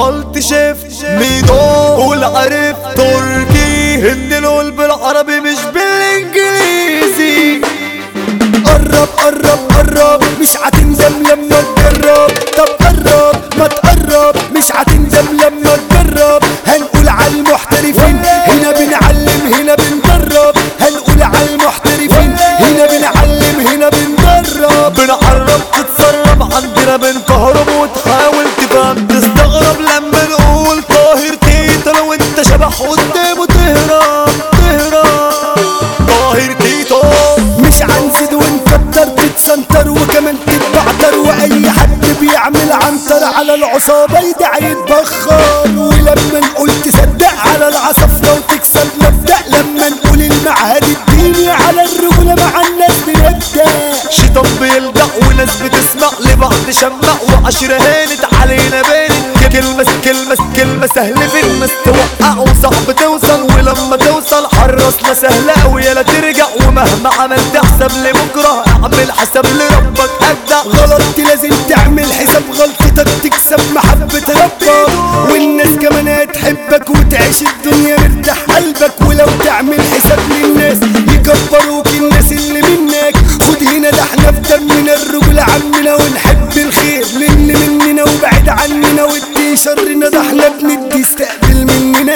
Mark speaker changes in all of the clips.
Speaker 1: قلت شفت ميدو قول عرف تركي ان القول بالعربي مش بالانجليزي.
Speaker 2: قرب قرب قرب مش هتندم لما تجرب. طب قرب ما تقرب مش هتندم لما تجرب. هنقول على المحترفين هنا بنعلم هنا بندرب. هنقول على المحترفين هنا بنعلم هنا بندرب.
Speaker 1: بنعرب تتسرب عندنا بنكهرب وتحاول تفهم تستغرب لما نقول طاهر تيتو. لو انت شبح قدامه تهرب طاهر تيتو.
Speaker 2: مش هنزيد ونكتر تتسنتر وكمان تتبعتر. واي حد بيعمل عنتر على العصابة يدعي يتبخر. ولما نقول تصدق على العصفرة وتكسب مبدأ. لما نقول المعهد الديني على الرجولة مع الناس بنبدأ.
Speaker 1: شيطان بيلدع وناس بتسمع لبعض شمع وعشرة هانت علينا بانت. كلمة سهل في الناس توقع وصعب توصل. ولما توصل حرصنا سهلة أوي يلا ترجع. ومهما عملت حساب لبكرة اعمل حساب لربك أجدع.
Speaker 2: غلطت لازم تعمل حساب غلطتك تكسب محبة ربك. والناس كمان هتحبك وتعيش الدنيا مرتاح قلبك. ولو تعمل حساب للناس يكبروك الناس اللي منك. خد هنا ده احنا في دمنا الرجل عمنا ونحب الخير للي مننا وبعد عننا. وادي شرنا ده احنا بندي استقبل مننا.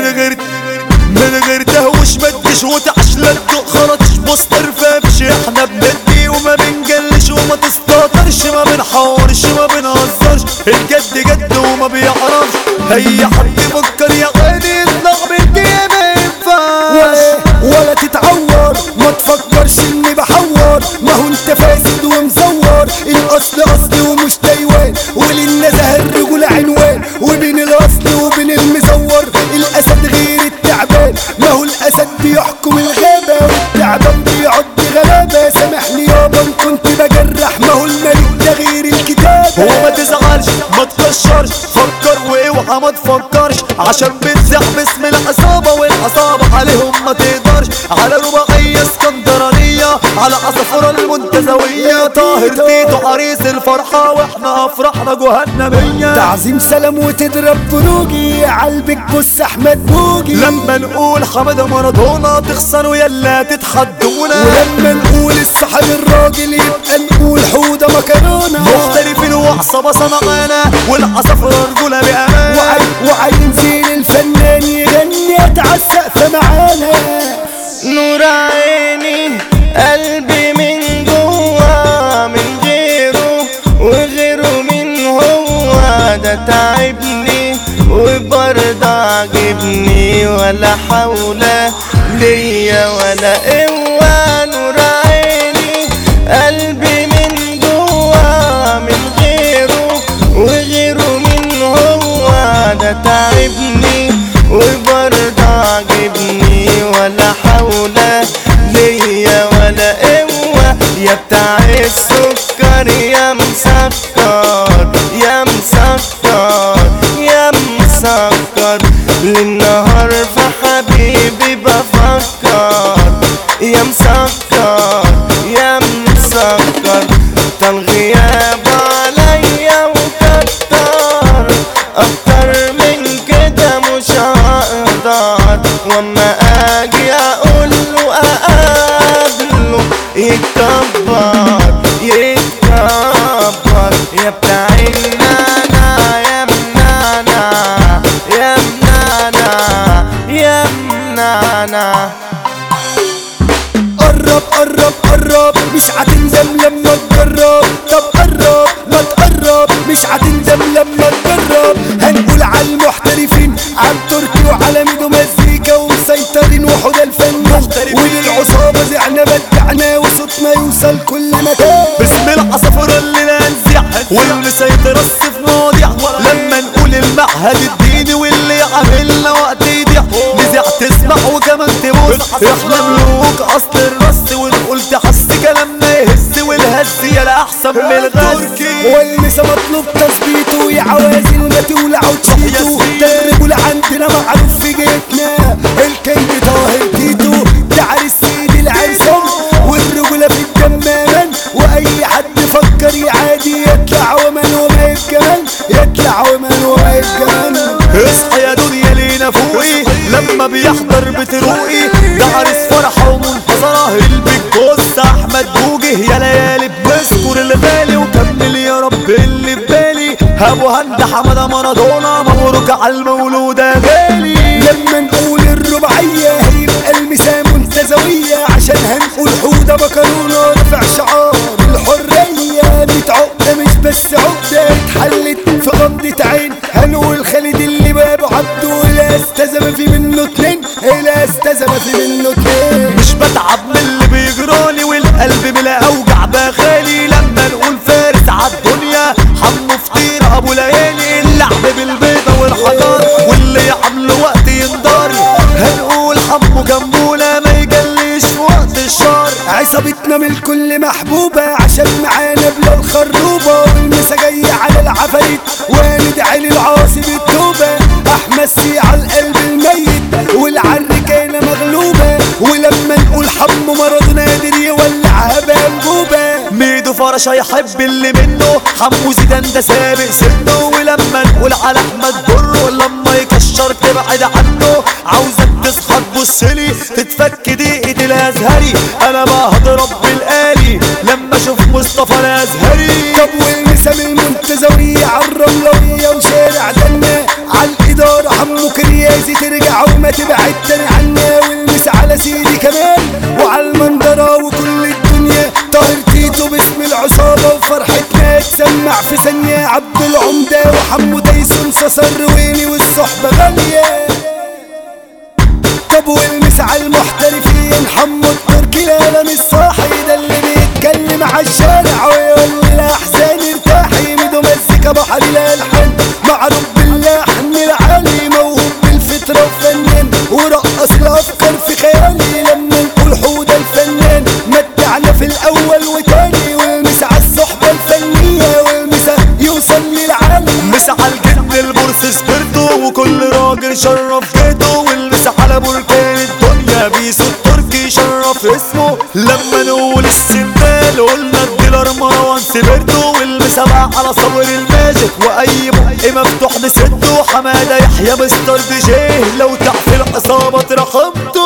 Speaker 1: من غير تهوش ما تجيش وتعش لا تدوق خرطش بص ترفافش. احنا بندي وما بنجلش وما تستهترش ما بنحورش ما بنهزرش. الجد جد وما بيعرفش. اي حد يفكر يا غالي يطلع بدي ما ينفعش.
Speaker 2: ولا تتعور ما تفكرش اني بحور. ما هو انت فاسد ومزور. الاصل اصلي ومش تايوان. وللنزهه الرجولة عنوان. وبين الاصل وبين المزور الاسد غير التعبان. ما هو الاسد بيحكم الغابة والتعبان بيعد غلابة. سامحني يابا ان كنت بجرح. ما هو الملك ده غير الكتاب.
Speaker 1: وما تزعلش ما تكشرش فكر واوعى ما تفكرش. عشان بتزع باسم العصابة والعصابة عليهم ما تقدرش. على رباعية اسكندرانية على عصفورة المنتزوية. طاهر تيتو عريس الفرحة واحنا افراحنا جهنمية.
Speaker 2: تعظيم سلام وتضرب بروجي عالبك بص احمد بوجي.
Speaker 1: لما نقول حمادة مارادونا تخسروا يلا تتحدونا.
Speaker 2: ولما نقول الصاحب الراجل يبقى نقول حودة مكرونة.
Speaker 1: مختلفين وعصابة صنعانا والعصفورة رجولة بأمان.
Speaker 2: وعين زين الفنان يغني اتعسق معانا.
Speaker 3: نور عيني قلبي من جوا من غيره وغيره من هو. ده تعبني وبرضه عجبني ولا حول ليا ولا قوة. نور عيني قلبي من جوا من غيره وغيره من هو. ده تعبني وبرضه عجبني ولا حول ليا ولا قوة. يا بتاع السكر يا مسكر يا مسكر يا مسكر. للنهار في حبيبي بفكر. يا مسكر يا مسكر. طال غياب عليا وكتر اكتر من كده مش هقدر. واما اجي اقول له اقابله يتكبر يتكبر. يا بتاع النانا يا منانا يا منانا يا منانا.
Speaker 2: قرب قرب قرب مش هتندم لما تجرب. طب قرب ما تقرب مش هتندم لما تجرب. هنقول على المحترفين على تركي وعلى ميدو مزيكا ومسيطرين وحدى الفنان. وللعصابة زعنا بدعنا وصوتنا يوصل كل مكان.
Speaker 1: باسم العصفورة اللي لا نزيع والمسيطرة الصف مواضيع. لما نقول المعهد الديني واللي عاملنا وقت يضيع. نزيع تسمع وكمان تبص. احنا ملوك اصل الرص ونقول تحس كلامنا يهز والهز يلا احسن من الغز.
Speaker 2: والمسا مطلوب تثبيته يا عوازل ما تولعوا تشيتوا. ده الرجولة عندنا معروف في جيتنا. الكينج طاهر تيتو ده عريس سيد العرسان. والرجولة في الدمامان. واي حد فكر يعادي يطلع ومن وما يتجمل يطلع ومن وما يتجمل.
Speaker 1: بتروقي ده عريس فرحة ومنتظرة البيج بوس احمد بوجه يا ليالي بنذكر الغالي وكمل يا رب اللي في بالي ابو هند حمادة مارادونا مبروك على المولود يا غالي.
Speaker 2: لما نقول الرباعية هيبقى المسا منتزوية عشان هنقول حودة مكرونة رفع شعار الحرية 100 عقدة مش بس عقدة اتحلت في غمضة عين هنقول خالد اللي بابه عبده لا استزم في منه اتنين لا استزم في منه اتنين.
Speaker 1: مش بتعب من اللي بيجرالي والقلب بلا اوجع بخالي لما نقول فارس عالدنيا حمو فطير ابو ليالي اللعب بالبيضة والحجار واللي يعمل وقت يندار هنقول حمو جنبونا ما يجليش في وقت الشار.
Speaker 2: عصابتنا من الكل محبوبة عشان معانا بلا الخروبة والمسا جاية على العفاريت وندعي للعاصي بالتوبة احمد سي على القلب الميت والعركانة مغلوبة ولما نقول حمو مارادونا قادر يولعها بانبوبة.
Speaker 1: ميدو فرشة يحب اللي منه حمو زيدان ده سابق سنه ولما نقول على احمد برو لما يكشر تبعد عنه عاوزك تصحى تبصلي تتفك دقيقة الازهري انا بهضرب بالآلي لما اشوف مصطفى الازهري.
Speaker 2: طب والمسا من المنتزوية عالرملوية وشارع دنا عالإدارة حمو كريازي ترجع وما تبعد تاني عنا والمسا على سيدي كمان وعالمندرة وكل الدنيا طاهر تيتو باسم العصابة وفرحتنا تسمع في ثانية عبد العمدة وحمو تيسون صصر رويني والصحبة غالية. طب والمسا عالمحترفين حمو التركي لا مش صاحي ده اللي بيتكلم عالشارع ويقول الأحزان ارتاحي ميدو مزيكا بحر الألحان معروف باللحن العالي موهوب بالفطرة وفنان ورقص الأفكار في خيالي لما نقول حودة الفنان متعنا في الأول وتاني والمسا عالصحبة الفنية والمسا يوصل للعالي.
Speaker 1: مسا عالجد البورس سبرتو وكل راجل شرف جيته والمسا على بركان الدنيا بيسو التركي شرف اسمه لما نقول السندال قلنا الديلر مروان سبرتو والمسا بقى على صبر الماجيك واي بق مفتوح نسده حمادة يحيى مستر دي جيه لو تحت العصابة رحمته.